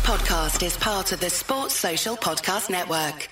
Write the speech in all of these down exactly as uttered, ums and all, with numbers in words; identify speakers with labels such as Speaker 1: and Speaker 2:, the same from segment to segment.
Speaker 1: podcast is part of the Sports Social Podcast Network.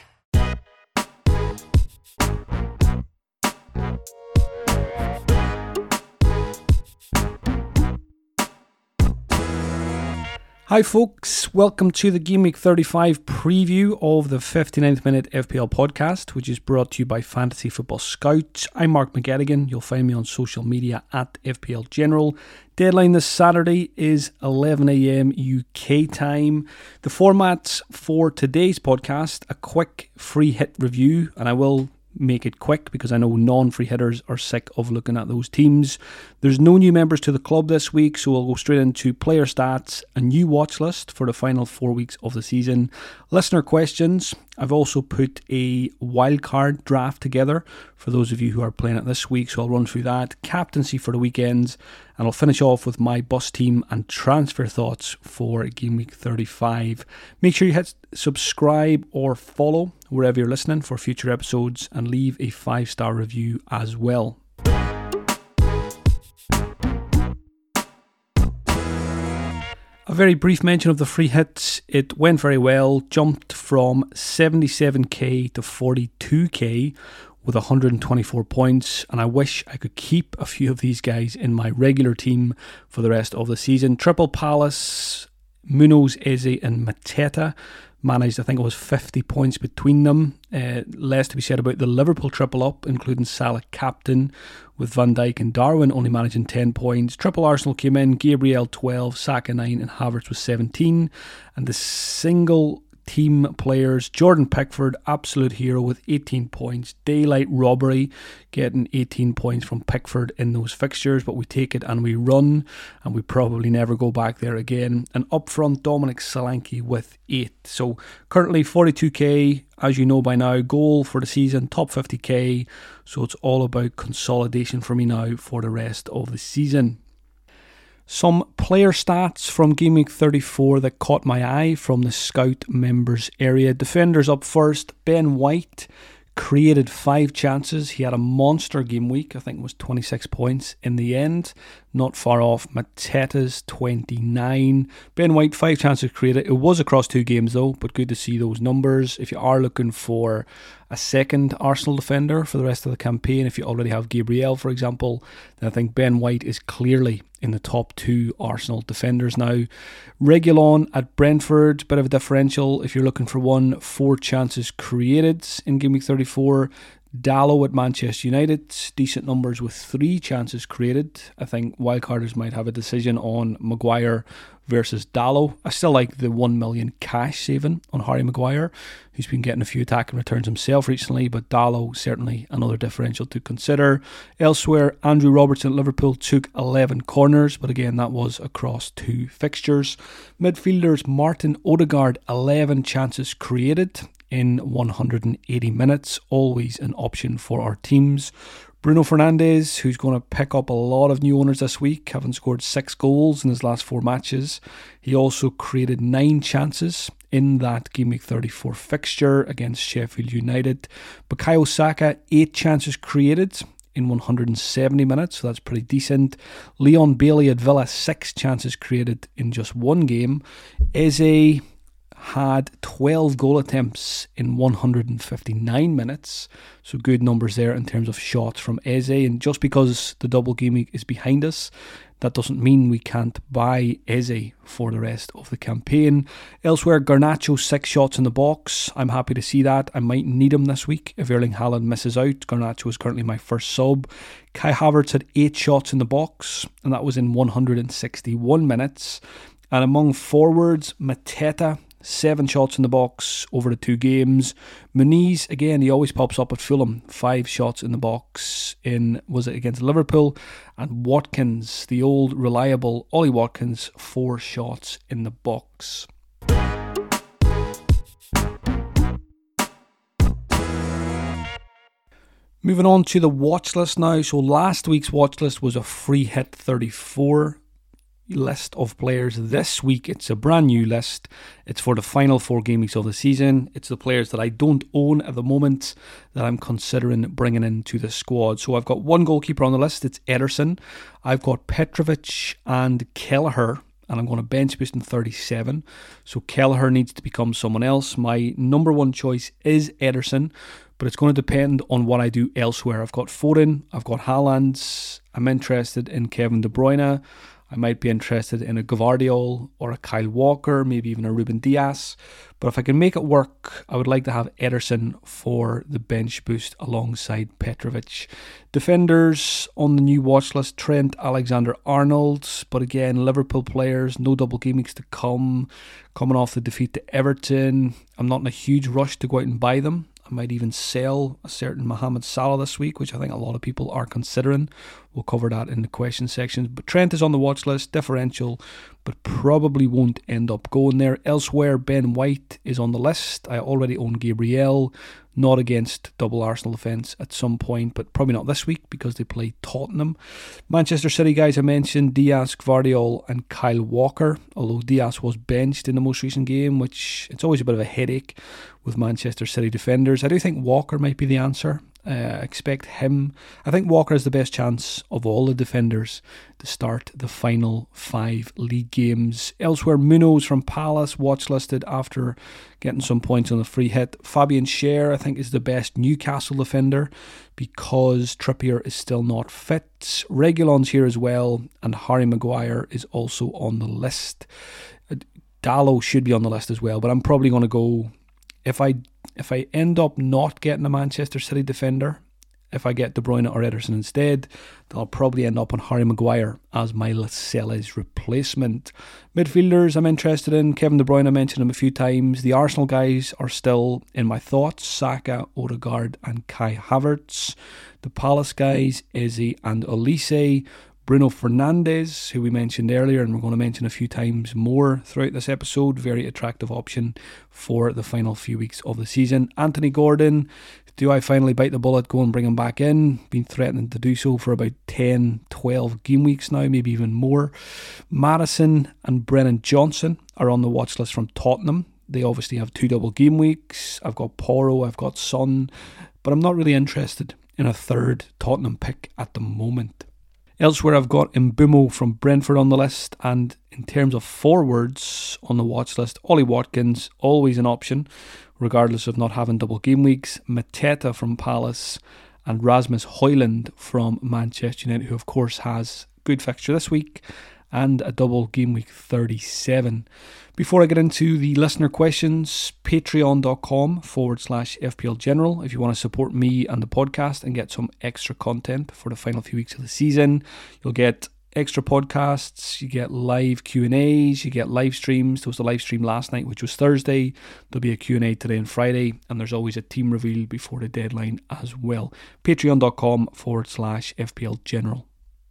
Speaker 2: Hi folks, welcome to the Game Week thirty-five preview of the fifty-ninth minute F P L podcast, which is brought to you by Fantasy Football Scout. I'm Mark McGettigan. You'll find me on social media at F P L General. Deadline this Saturday is eleven a.m. U K time. The formats for today's podcast: a quick free hit review, and I will make it quick because I know non-free hitters are sick of looking at those teams. There's no new members to the club this week, so we'll go straight into player stats, a new watch list for the final four weeks of the season, listener questions. I've also put a wildcard draft together for those of you who are playing it this week, so I'll run through that, captaincy for the weekends, and I'll finish off with my bus team and transfer thoughts for Game Week thirty-five. Make sure you hit subscribe or follow wherever you're listening for future episodes, and leave a five-star review as well. A very brief mention of the free hits. It went very well, jumped from seventy-seven k to forty-two k with one hundred twenty-four points, and I wish I could keep a few of these guys in my regular team for the rest of the season. Triple Palace, Munoz, Eze and Mateta managed, I think it was fifty points between them. Uh, less to be said about the Liverpool triple up, including Salah captain, with Van Dijk and Darwin only managing ten points. Triple Arsenal came in, Gabriel twelve, Saka nine and Havertz was seventeen. And the single team players, Jordan Pickford, absolute hero with eighteen points. Daylight robbery, getting eighteen points from Pickford in those fixtures, but we take it and we run, and we probably never go back there again. And up front, Dominic Solanke with eight. So currently forty-two k, as you know by now, goal for the season, top fifty k. So it's all about consolidation for me now for the rest of the season. Some player stats from Game Week thirty-four that caught my eye from the Scout members area. Defenders up first. Ben White created five chances. He had a monster game week. I think it was twenty-six points in the end. Not far off Mateta's twenty-nine. Ben White, five chances created. It was across two games though, but good to see those numbers. If you are looking for a second Arsenal defender for the rest of the campaign, if you already have Gabriel, for example, then I think Ben White is clearly in the top two Arsenal defenders now. Reguilon at Brentford, bit of a differential if you're looking for one. Four chances created in Game Week thirty-four. Dalot at Manchester United, decent numbers with three chances created. I think wildcarders might have a decision on Maguire versus Dalot. I still like the one million cash saving on Harry Maguire, who's been getting a few attacking returns himself recently, but Dalot certainly another differential to consider. Elsewhere, Andrew Robertson at Liverpool took eleven corners, but again that was across two fixtures. Midfielders, Martin Odegaard, eleven chances created in one hundred eighty minutes, always an option for our teams. Bruno Fernandes, who's going to pick up a lot of new owners this week, having scored six goals in his last four matches. He also created nine chances in that Game Week thirty-four fixture against Sheffield United. Bukayo Saka, eight chances created in one hundred seventy minutes, so that's pretty decent. Leon Bailey at Villa, six chances created in just one game. Eze had twelve goal attempts in one hundred fifty-nine minutes, so good numbers there in terms of shots from Eze. And just because the double game week is behind us, that doesn't mean we can't buy Eze for the rest of the campaign. Elsewhere, Garnacho, six shots in the box. I'm happy to see that. I might need him this week if Erling Haaland misses out. Garnacho is currently my first sub. Kai Havertz had eight shots in the box, and that was in one hundred sixty-one minutes. And among forwards, Mateta, seven shots in the box over the two games. Muniz, again, he always pops up at Fulham. Five shots in the box in, was it against Liverpool? And Watkins, the old reliable Ollie Watkins, four shots in the box. Moving on to the watch list now. So last week's watch list was a free hit thirty-four list of players. This week it's a brand new list. It's for the final four game weeks of the season. It's the players that I don't own at the moment that I'm considering bringing into the squad. So I've got one goalkeeper on the list. It's Ederson. I've got Petrovic and Kelleher and I'm going to bench boost in thirty-seven. So Kelleher needs to become someone else. My number one choice is Ederson, but it's going to depend on what I do elsewhere. I've got Foden, I've got Haaland, I'm interested in Kevin De Bruyne, I might be interested in a Gvardiol or a Kyle Walker, maybe even a Ruben Dias. But if I can make it work, I would like to have Ederson for the bench boost alongside Petrovic. Defenders on the new watch list, Trent Alexander-Arnold. But again, Liverpool players, no double game weeks to come. Coming off the defeat to Everton, I'm not in a huge rush to go out and buy them. I might even sell a certain Mohamed Salah this week, which I think a lot of people are considering. We'll cover that in the question section. But Trent is on the watch list, differential, but probably won't end up going there. Elsewhere, Ben White is on the list. I already own Gabriel, not against double Arsenal defence at some point, but probably not this week because they play Tottenham. Manchester City guys I mentioned, Dias, Gvardiol and Kyle Walker, although Dias was benched in the most recent game, which it's always a bit of a headache with Manchester City defenders. I do think Walker might be the answer. Uh, expect him. I think Walker has the best chance of all the defenders to start the final five league games. Elsewhere, Munoz from Palace, watch listed after getting some points on the free hit. Fabian Schär, I think, is the best Newcastle defender because Trippier is still not fit. Reguilon's here as well, and Harry Maguire is also on the list. Dalot should be on the list as well, but I'm probably going to go... If I if I end up not getting a Manchester City defender, if I get De Bruyne or Ederson instead, then I'll probably end up on Harry Maguire as my Lascelles replacement. Midfielders I'm interested in. Kevin De Bruyne, I mentioned him a few times. The Arsenal guys are still in my thoughts. Saka, Odegaard and Kai Havertz. The Palace guys, Eze and Olise. Bruno Fernandes, who we mentioned earlier and we're going to mention a few times more throughout this episode, very attractive option for the final few weeks of the season. Anthony Gordon, do I finally bite the bullet, go and bring him back in? Been threatening to do so for about ten, twelve game weeks now, maybe even more. Maddison and Brennan Johnson are on the watch list from Tottenham. They obviously have two double game weeks. I've got Porro, I've got Son, but I'm not really interested in a third Tottenham pick at the moment. Elsewhere, I've got Mbeumo from Brentford on the list, and in terms of forwards on the watch list, Ollie Watkins, always an option, regardless of not having double game weeks, Mateta from Palace, and Rasmus Højlund from Manchester United, who of course has good fixture this week, and a double game week thirty-seven. Before I get into the listener questions, patreon.com forward slash FPL General if you want to support me and the podcast and get some extra content for the final few weeks of the season. You'll get extra podcasts, you get live Q and A's, you get live streams. There was a live stream last night, which was Thursday. There'll be a Q and A today and Friday, and there's always a team reveal before the deadline as well. Patreon.com forward slash FPL General.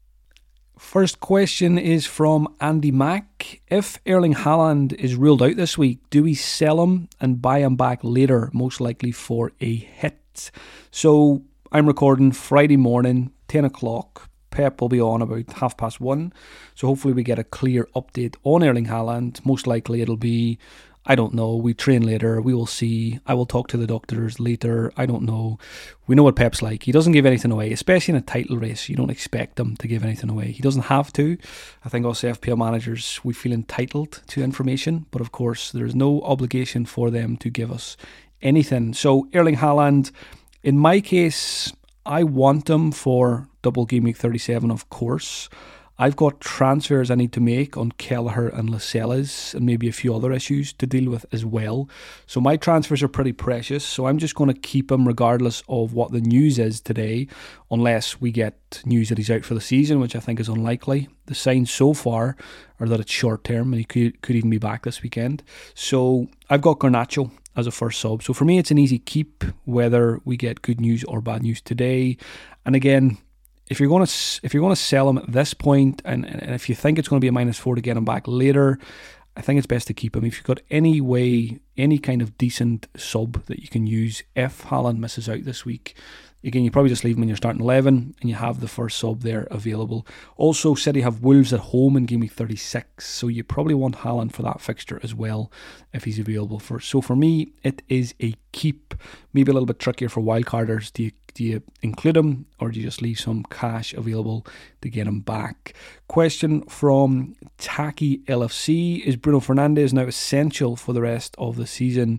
Speaker 2: First question is from Andy Mack. If Erling Haaland is ruled out this week, do we sell him and buy him back later, most likely for a hit? So I'm recording Friday morning, ten o'clock. Pep will be on about half past one. So hopefully we get a clear update on Erling Haaland. Most likely it'll be, I don't know, we train later, we will see, I will talk to the doctors later, I don't know. We know what Pep's like. He doesn't give anything away, especially in a title race. You don't expect him to give anything away. He doesn't have to. I think us F P L managers, we feel entitled to information, but of course there's no obligation for them to give us anything. So Erling Haaland, in my case, I want him for double game week thirty-seven, of course. I've got transfers I need to make on Kelleher and Lascelles and maybe a few other issues to deal with as well. So my transfers are pretty precious, so I'm just going to keep him regardless of what the news is today, unless we get news that he's out for the season, which I think is unlikely. The signs so far are that it's short term and he could, could even be back this weekend. So I've got Garnacho as a first sub. So for me, it's an easy keep, whether we get good news or bad news today. And again, if you're going to if you're going to sell him at this point, and, and if you think it's going to be a minus four to get him back later, I think it's best to keep him. If you've got any way, any kind of decent sub that you can use if Haaland misses out this week, again, you probably just leave him in your starting eleven and you have the first sub there available. Also, City have Wolves at home in game week thirty-six, so you probably want Haaland for that fixture as well if he's available. For So for me, it is a keep. Maybe a little bit trickier for wildcarders. Do you, do you include him, or do you just leave some cash available to get him back? Question from Tacky L F C: is Bruno Fernandes now essential for the rest of the season?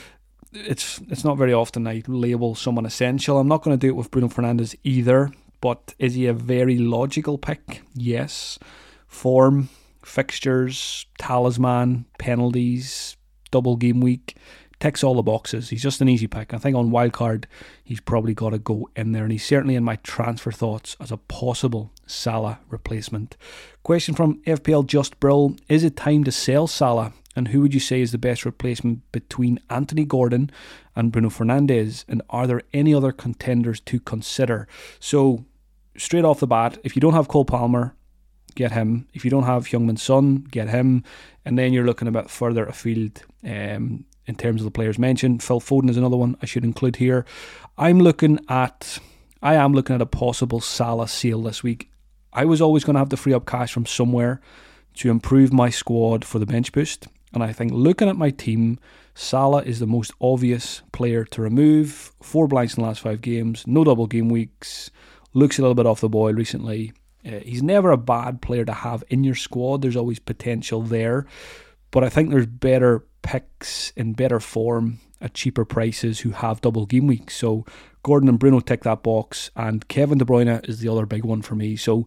Speaker 2: It's it's not very often I label someone essential. I'm not going to do it with Bruno Fernandes either, but is he a very logical pick? Yes. Form, fixtures, talisman, penalties, double game week, ticks all the boxes. He's just an easy pick. I think on wildcard, he's probably got to go in there, and he's certainly in my transfer thoughts as a possible Salah replacement. Question from F P L Just Brill: is it time to sell Salah? And who would you say is the best replacement between Anthony Gordon and Bruno Fernandes? And are there any other contenders to consider? So, straight off the bat, if you don't have Cole Palmer, get him. If you don't have Heung-min Son, get him. And then you're looking a bit further afield um, in terms of the players mentioned. Phil Foden is another one I should include here. I'm looking at, I am looking at a possible Salah sale this week. I was always going to have to free up cash from somewhere to improve my squad for the bench boost. And I think looking at my team, Salah is the most obvious player to remove. Four blanks in the last five games, no double game weeks, looks a little bit off the boil recently. Uh, he's never a bad player to have in your squad. There's always potential there. But I think there's better picks in better form at cheaper prices who have double game weeks. So Gordon and Bruno tick that box, and Kevin De Bruyne is the other big one for me. So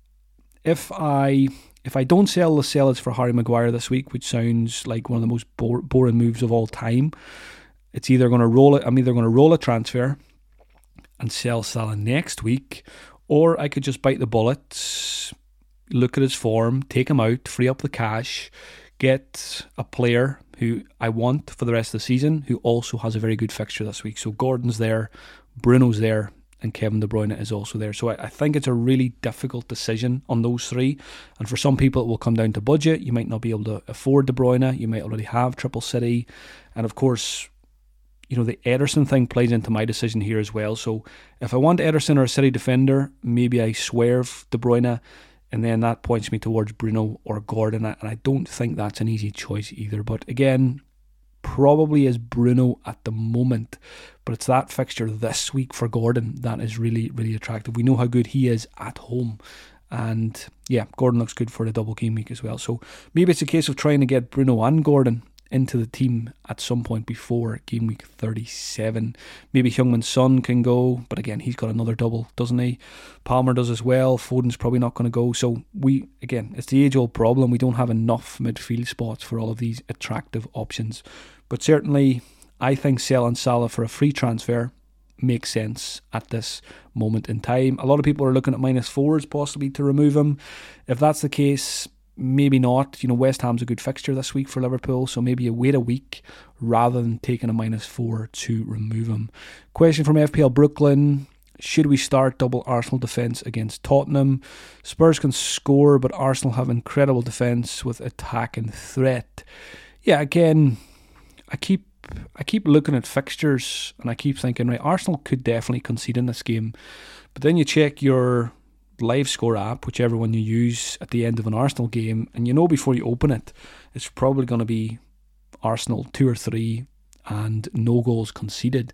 Speaker 2: if I... If I don't sell the sellers for Harry Maguire this week, which sounds like one of the most bore, boring moves of all time, it's either going to roll it. I'm either going to roll a transfer and sell Salah next week, or I could just bite the bullet, look at his form, take him out, free up the cash, get a player who I want for the rest of the season, who also has a very good fixture this week. So Gordon's there, Bruno's there, and Kevin De Bruyne is also there. So I, I think it's a really difficult decision on those three. And for some people, it will come down to budget. You might not be able to afford De Bruyne. You might already have Triple City. And of course, you know, the Ederson thing plays into my decision here as well. So if I want Ederson or a City defender, maybe I swerve De Bruyne, and then that points me towards Bruno or Gordon. And I don't think that's an easy choice either. But again, probably is Bruno at the moment, but it's that fixture this week for Gordon that is really, really attractive. We know how good he is at home, and yeah, Gordon looks good for the double game week as well. So maybe it's a case of trying to get Bruno and Gordon into the team at some point before game week thirty-seven. Maybe Heung-min Son can go, but again, he's got another double, doesn't he? Palmer does as well. Foden's probably not going to go. So we, again, it's the age-old problem. We don't have enough midfield spots for all of these attractive options. But certainly, I think selling Salah for a free transfer makes sense at this moment in time. A lot of people are looking at minus fours possibly to remove him. If that's the case, maybe not. You know, West Ham's a good fixture this week for Liverpool, so maybe you wait a week rather than taking a minus four to remove him. Question from F P L Brooklyn: should we start double Arsenal defence against Tottenham? Spurs can score, but Arsenal have incredible defence with attack and threat. Yeah, again, I keep I keep looking at fixtures and I keep thinking, right, Arsenal could definitely concede in this game. But then you check your live score app, whichever one you use at the end of an Arsenal game, and you know before you open it, it's probably going to be Arsenal two or three and no goals conceded.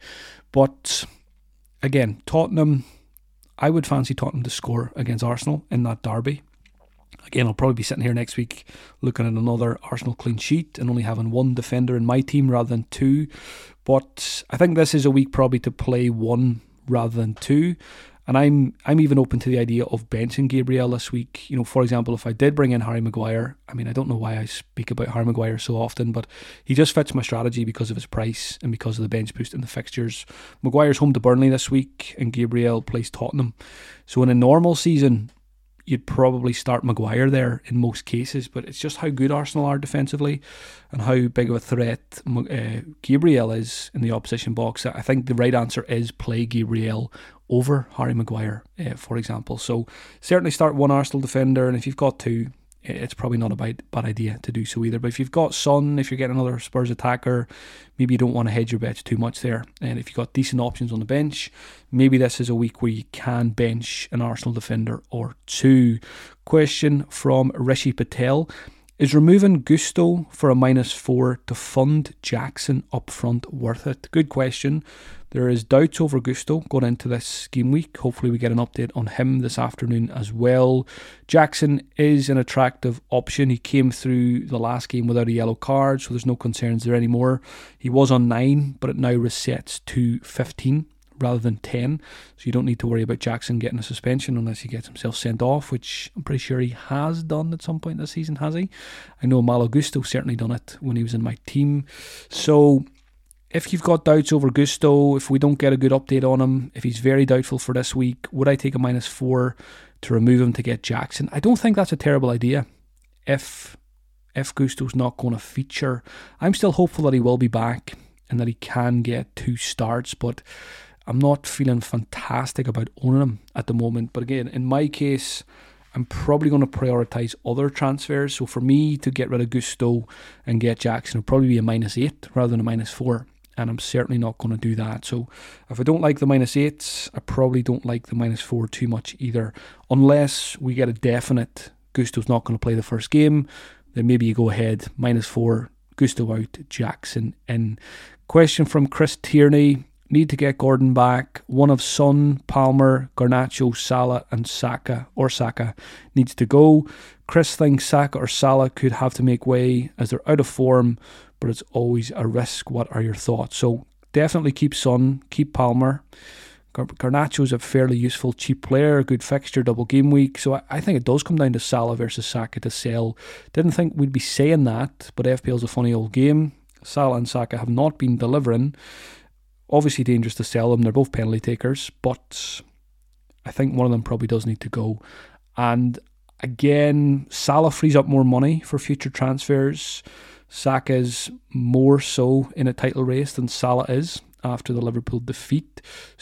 Speaker 2: But again, Tottenham, I would fancy Tottenham to score against Arsenal in that derby. Again, I'll probably be sitting here next week looking at another Arsenal clean sheet and only having one defender in my team rather than two. But I think this is a week probably to play one rather than two. And I'm I'm even open to the idea of benching Gabriel this week. You know, for example, if I did bring in Harry Maguire, I mean, I don't know why I speak about Harry Maguire so often, but he just fits my strategy because of his price and because of the bench boost in the fixtures. Maguire's home to Burnley this week and Gabriel plays Tottenham. So in a normal season, you'd probably start Maguire there in most cases, but it's just how good Arsenal are defensively and how big of a threat uh, Gabriel is in the opposition box. I think the right answer is play Gabriel over Harry Maguire, uh, for example. So certainly start one Arsenal defender, and if you've got two, it's probably not a bad, bad idea to do so either. But if you've got Son, if you're getting another Spurs attacker, maybe you don't want to hedge your bets too much there. And if you've got decent options on the bench, maybe this is a week where you can bench an Arsenal defender or two. Question from Rishi Patel. Is removing Gusto for a minus four to fund Jackson up front worth it? Good question. There is doubts over Gusto going into this game week. Hopefully we get an update on him this afternoon as well. Jackson is an attractive option. He came through the last game without a yellow card, so there's no concerns there anymore. He was on nine, but it now resets to fifteen rather than ten. So you don't need to worry about Jackson getting a suspension unless he gets himself sent off, which I'm pretty sure he has done at some point this season, has he? I know Malo Gusto certainly done it when he was in my team. So if you've got doubts over Gusto, if we don't get a good update on him, if he's very doubtful for this week, would I take a minus four to remove him to get Jackson? I don't think that's a terrible idea if if Gusto's not going to feature. I'm still hopeful that he will be back and that he can get two starts, but I'm not feeling fantastic about owning him at the moment. But again, in my case, I'm probably going to prioritise other transfers. So for me to get rid of Gusto and get Jackson will probably be a minus eight rather than a minus four. And I'm certainly not going to do that. So if I don't like the minus eights, I probably don't like the minus four too much either. Unless we get a definite Gusto's not going to play the first game, then maybe you go ahead, minus four, Gusto out, Jackson in. Question from Chris Tierney. Need to get Gordon back. One of Son, Palmer, Garnacho, Salah and Saka, or Saka, needs to go. Chris thinks Saka or Salah could have to make way as they're out of form, but it's always a risk. What are your thoughts? So definitely keep Son, keep Palmer. Garnacho's a fairly useful, cheap player, good fixture, double game week. So I think it does come down to Salah versus Saka to sell. Didn't think we'd be saying that, but F P L's a funny old game. Salah and Saka have not been delivering. Obviously dangerous to sell them. They're both penalty takers, but I think one of them probably does need to go. And again, Salah frees up more money for future transfers. Saka's more so in a title race than Salah is after the Liverpool defeat.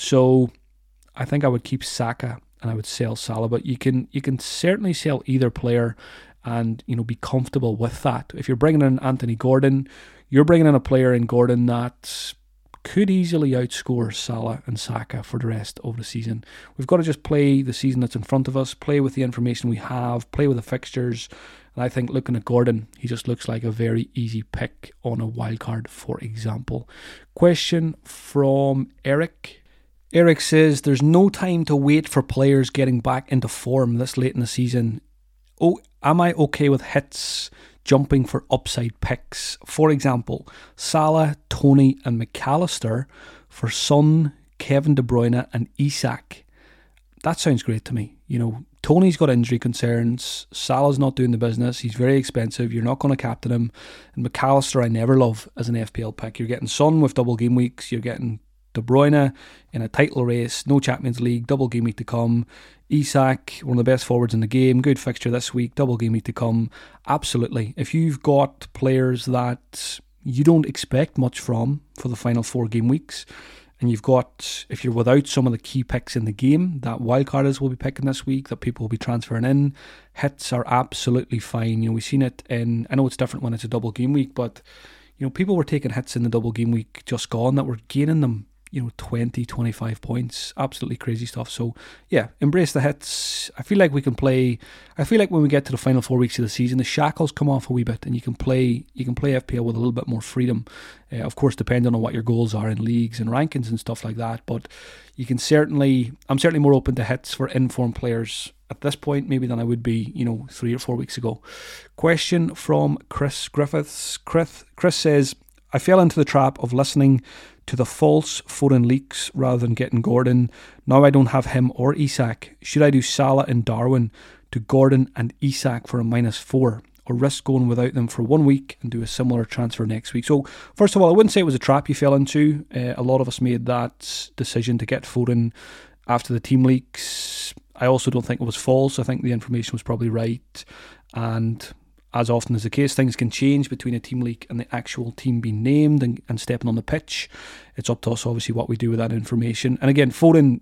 Speaker 2: So I think I would keep Saka and I would sell Salah. But you can you can certainly sell either player and, you know, be comfortable with that. If you're bringing in Anthony Gordon, you're bringing in a player in Gordon that could easily outscore Salah and Saka for the rest of the season. We've got to just play the season that's in front of us, play with the information we have, play with the fixtures. And I think looking at Gordon, he just looks like a very easy pick on a wildcard, for example. Question from Eric. Eric says, there's no time to wait for players getting back into form this late in the season. Oh, am I okay with hits jumping for upside picks? For example, Salah, Toney and McAllister for Son, Kevin De Bruyne and Isak. That sounds great to me. You know, Toney's got injury concerns. Salah's not doing the business. He's very expensive. You're not going to captain him. And McAllister I never love as an F P L pick. You're getting Son with double game weeks. You're getting De Bruyne in a title race, no Champions League, double game week to come. Isak, one of the best forwards in the game, good fixture this week, double game week to come. Absolutely. If you've got players that you don't expect much from for the final four game weeks, and you've got, if you're without some of the key picks in the game that wildcarders will be picking this week, that people will be transferring in, hits are absolutely fine. You know, we've seen it in, I know it's different when it's a double game week, but you know, people were taking hits in the double game week just gone that were gaining them, you know, twenty, twenty-five points. Absolutely crazy stuff. So, yeah, embrace the hits. I feel like we can play... I feel like when we get to the final four weeks of the season, the shackles come off a wee bit and you can play you can play F P L with a little bit more freedom. Uh, of course, depending on what your goals are in leagues and rankings and stuff like that. But you can certainly... I'm certainly more open to hits for informed players at this point maybe than I would be, you know, three or four weeks ago. Question from Chris Griffiths. Chris, Chris says, I fell into the trap of listening to the false Foden leaks rather than getting Gordon. Now I don't have him or Isak. Should I do Salah and Darwin to Gordon and Isak for a minus four, or risk going without them for one week and do a similar transfer next week? So first of all, I wouldn't say it was a trap you fell into. Uh, a lot of us made that decision to get Foden after the team leaks. I also don't think it was false. I think the information was probably right, and as often is the case, things can change between a team leak and the actual team being named and, and stepping on the pitch. It's up to us, obviously, what we do with that information. And again, Foden,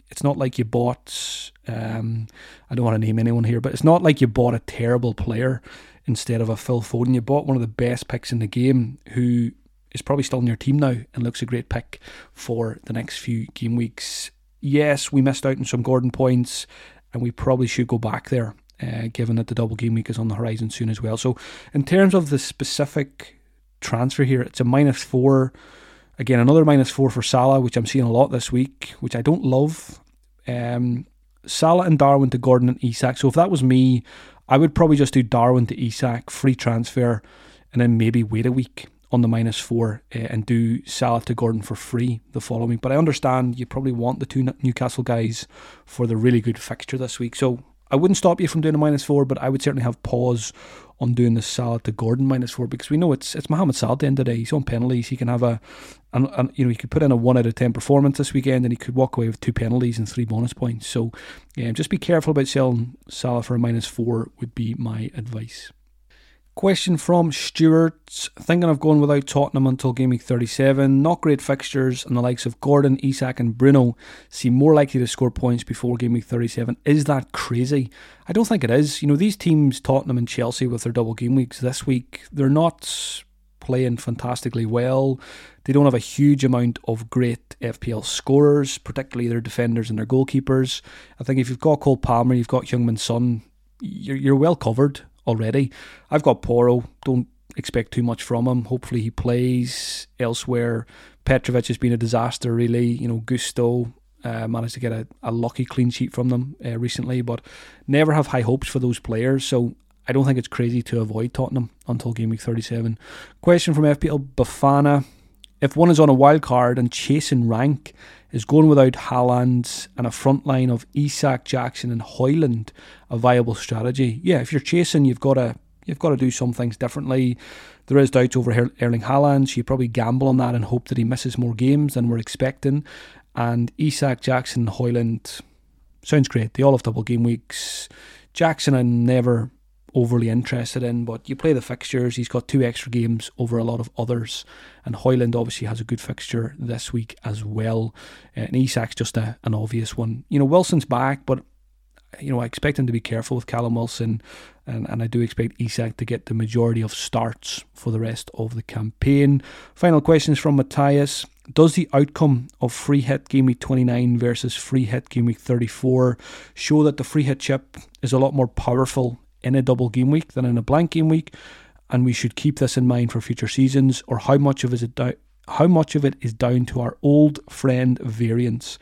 Speaker 2: it's not like you bought, um, I don't want to name anyone here, but it's not like you bought a terrible player instead of a Phil Foden. You bought one of the best picks in the game who is probably still in your team now and looks a great pick for the next few game weeks. Yes, we missed out on some Gordon points and we probably should go back there, uh, given that the double game week is on the horizon soon as well. So in terms of the specific transfer here, it's a minus four. Again, another minus four for Salah, which I'm seeing a lot this week, which I don't love. Um, Salah and Darwin to Gordon and Isak. So if that was me, I would probably just do Darwin to Isak, free transfer, and then maybe wait a week on the minus four uh, and do Salah to Gordon for free the following week. But I understand you probably want the two Newcastle guys for the really good fixture this week. So I wouldn't stop you from doing a minus four, but I would certainly have pause on doing the Salah to Gordon minus four, because we know it's it's Mohamed Salah at the end of the day. He's on penalties. He can have a, an, an, you know, he could put in a one out of ten performance this weekend, and he could walk away with two penalties and three bonus points. So, yeah, just be careful about selling Salah for a minus four would be my advice. Question from Stuart. Thinking of going without Tottenham until game week thirty-seven. Not great fixtures, and the likes of Gordon, Isak and Bruno seem more likely to score points before game week thirty-seven. Is that crazy? I don't think it is. You know, these teams, Tottenham and Chelsea, with their double game weeks this week, they're not playing fantastically well. They don't have a huge amount of great F P L scorers, particularly their defenders and their goalkeepers. I think if you've got Cole Palmer, you've got Heung-min Son, you're, you're well covered already. I've got Porro. Don't expect too much from him. Hopefully he plays elsewhere. Petrovic has been a disaster, really. You know, Gusto uh, managed to get a, a lucky clean sheet from them uh, recently, but never have high hopes for those players. So I don't think it's crazy to avoid Tottenham until game week thirty-seven. Question from F P L Bafana. If one is on a wild card and chasing rank, is going without Haaland and a front line of Isak, Jackson and Højlund a viable strategy? Yeah, if you're chasing, you've got to you've got to do some things differently. There is doubts over Erling Haaland, so you probably gamble on that and hope that he misses more games than we're expecting. And Isak, Jackson, Højlund sounds great. They all have double game weeks. Jackson I'm never overly interested in, but you play the fixtures. He's got two extra games over a lot of others, and Højlund obviously has a good fixture this week as well, and Isak's just a, an obvious one. You know, Wilson's back, but you know, I expect him to be careful with Callum Wilson, and, and I do expect Isak to get the majority of starts for the rest of the campaign. Final questions from Matthias. Does the outcome of free hit game week twenty-nine versus free hit game week thirty-four show that the free hit chip is a lot more powerful in a double game week than in a blank game week, and we should keep this in mind for future seasons? Or how much of it do- how much of it is down to our old friend variance?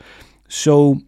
Speaker 2: So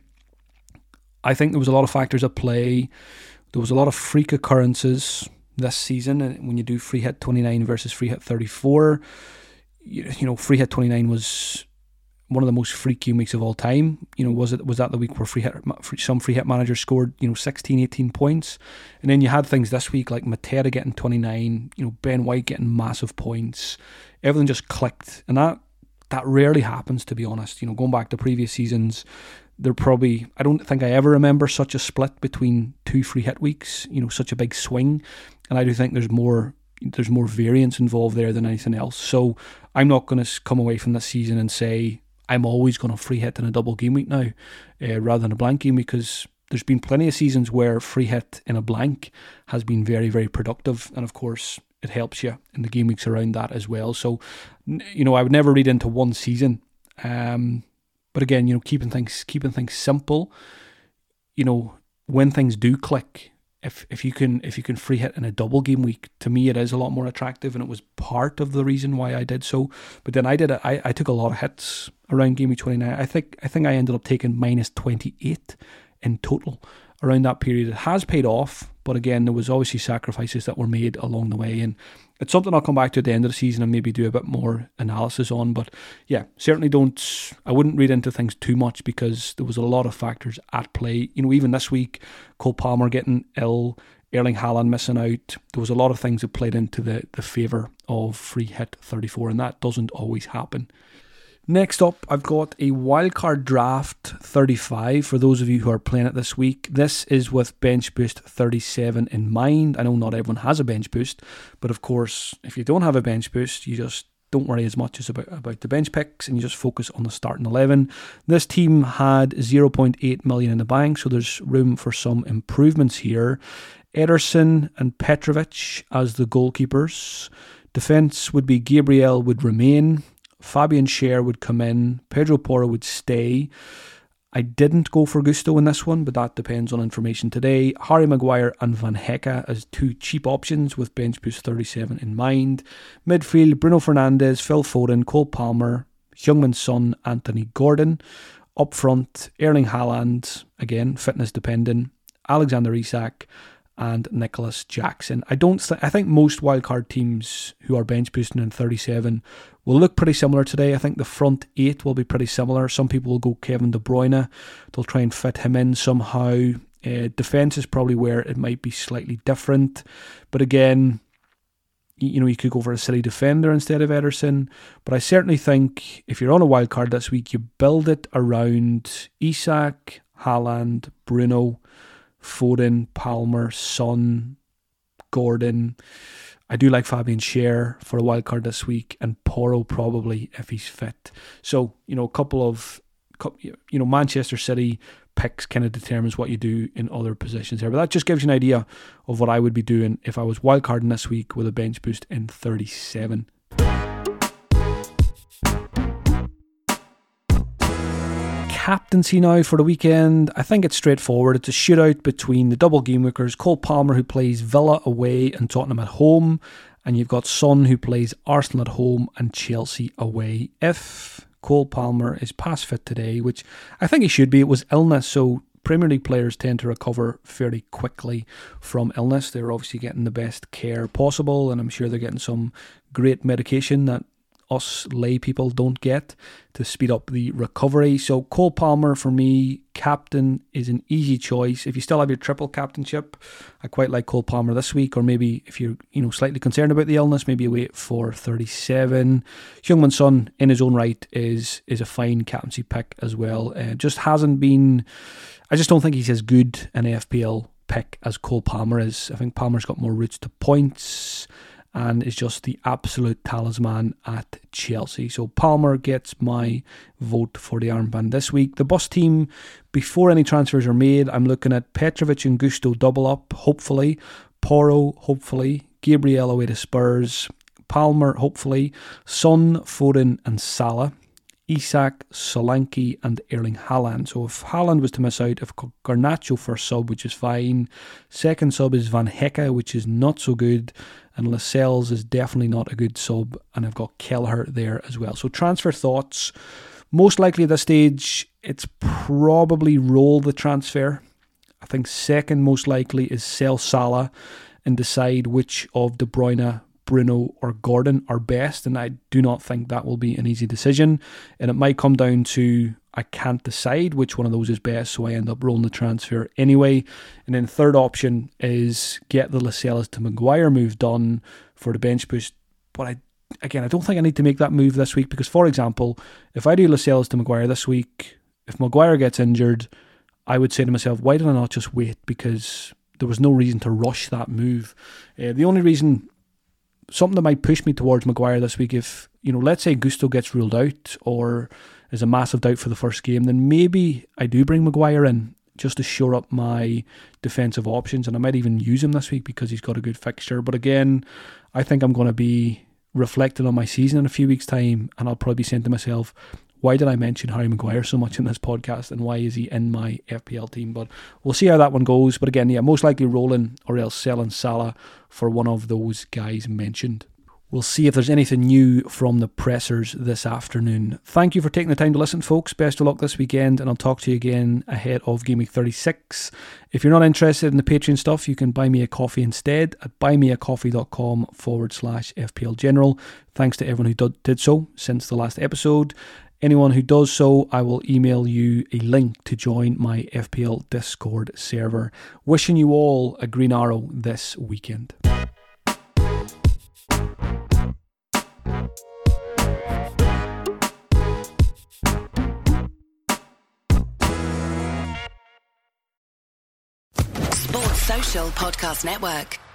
Speaker 2: I think there was a lot of factors at play. There was a lot of freak occurrences this season, and when you do free hit twenty-nine versus free hit thirty-four, you, you know, free hit twenty-nine was one of the most freak game weeks of all time. You know, was it was that the week where free hit some free hit managers scored, you know, sixteen, eighteen points, and then you had things this week like Mateta getting twenty-nine, you know, Ben White getting massive points. Everything just clicked, and that that rarely happens, to be honest. You know, going back to previous seasons, there probably I don't think I ever remember such a split between two free hit weeks. You know, such a big swing, and I do think there's more. There's more variance involved there than anything else. So I'm not going to come away from this season and say I'm always going to free hit in a double game week now uh, rather than a blank game, because there's been plenty of seasons where free hit in a blank has been very, very productive. And of course, it helps you in the game weeks around that as well. So, you know, I would never read into one season. Um, but again, you know, keeping things keeping things simple, you know, when things do click, If if you can if you can free hit in a double game week, to me it is a lot more attractive, and it was part of the reason why I did so. But then I did a, I, I took a lot of hits around game week twenty-nine. I think I think I ended up taking minus twenty-eight in total around that period. It has paid off, but again, there was obviously sacrifices that were made along the way, and it's something I'll come back to at the end of the season and maybe do a bit more analysis on. But yeah, certainly don't, I wouldn't read into things too much, because there was a lot of factors at play. You know, even this week, Cole Palmer getting ill, Erling Haaland missing out, there was a lot of things that played into the, the favour of free hit thirty-four, and that doesn't always happen. Next up, I've got a wildcard draft thirty-five for those of you who are playing it this week. This is with Bench Boost thirty-seven in mind. I know not everyone has a Bench Boost, but of course, if you don't have a Bench Boost, you just don't worry as much as about, about the bench picks, and you just focus on the starting eleven. This team had zero point eight million in the bank, so there's room for some improvements here. Ederson and Petrovic as the goalkeepers. Defence would be Gabriel would remain, Fabian Schär would come in, Pedro Porro would stay. I didn't go for Gusto in this one, but that depends on information today. Harry Maguire and Van Hecke as two cheap options with bench boost thirty-seven in mind. Midfield, Bruno Fernandes, Phil Foden, Cole Palmer, Heung-min Son, Anthony Gordon. Up front, Erling Haaland, again, fitness dependent, Alexander Isak, and Nicholas Jackson. I don't. Th- I think most wildcard teams who are bench boosting in thirty-seven will look pretty similar today. I think the front eight will be pretty similar. Some people will go Kevin De Bruyne. They'll try and fit him in somehow. Uh, defence is probably where it might be slightly different. But again, you know, you could go for a City defender instead of Ederson. But I certainly think if you're on a wildcard this week, you build it around Isak, Haaland, Bruno, Foden, Palmer, Son, Gordon. I do like Fabian Schär for a wild card this week, and Porro probably if he's fit. So, you know, a couple of, you know, Manchester City picks kind of determines what you do in other positions here. But that just gives you an idea of what I would be doing if I was wild carding this week with a bench boost in thirty-seven. Captaincy now for the weekend. I think it's straightforward. It's a shootout between the double game weekers, Cole Palmer, who plays Villa away and Tottenham at home, and you've got Son, who plays Arsenal at home and Chelsea away. If Cole Palmer is past fit today, which I think he should be, it was illness, so Premier League players tend to recover fairly quickly from illness. They're obviously getting the best care possible, and I'm sure they're getting some great medication that us lay people don't get to speed up the recovery. So Cole Palmer for me, captain, is an easy choice. If you still have your triple captainship, I quite like Cole Palmer this week. Or maybe if you're, you know, slightly concerned about the illness, maybe you wait for thirty-seven. Heung-min Son in his own right is is a fine captaincy pick as well. Uh, just hasn't been. I just don't think he's as good an F P L pick as Cole Palmer is. I think Palmer's got more routes to points and is just the absolute talisman at Chelsea. So Palmer gets my vote for the armband this week. The bus team, before any transfers are made, I'm looking at Petrovic and Gusto double up, hopefully. Porro, hopefully. Gabriel away to Spurs. Palmer, hopefully. Son, Foden and Salah. Isak, Solanke and Erling Haaland. So if Haaland was to miss out, if Garnacho first sub, which is fine. Second sub is Van Hecke, which is not so good. And Lascelles is definitely not a good sub. And I've got Kelleher there as well. So transfer thoughts. Most likely at this stage, it's probably roll the transfer. I think second most likely is sell Salah and decide which of De Bruyne, Bruno or Gordon are best, and I do not think that will be an easy decision, and it might come down to I can't decide which one of those is best, so I end up rolling the transfer anyway. And then third option is get the Lascelles to Maguire move done for the bench boost, but I again I don't think I need to make that move this week, because for example, if I do Lascelles to Maguire this week, if Maguire gets injured, I would say to myself, why did I not just wait, because there was no reason to rush that move. Uh, the only reason Something that might push me towards Maguire this week, if, you know, let's say Gusto gets ruled out or is a massive doubt for the first game, then maybe I do bring Maguire in just to shore up my defensive options, and I might even use him this week because he's got a good fixture. But again, I think I'm going to be reflecting on my season in a few weeks' time, and I'll probably be saying to myself, why did I mention Harry Maguire so much in this podcast, and why is he in my F P L team? But we'll see how that one goes. But again, yeah, most likely rolling or else selling Salah for one of those guys mentioned. We'll see if there's anything new from the pressers this afternoon. Thank you for taking the time to listen, folks. Best of luck this weekend, and I'll talk to you again ahead of Game Week thirty-six. If you're not interested in the Patreon stuff, you can buy me a coffee instead at buymeacoffee.com forward slash FPL General. Thanks to everyone who did so since the last episode. Anyone who does so, I will email you a link to join my F P L Discord server. Wishing you all a green arrow this weekend.
Speaker 1: Sports Social Podcast Network.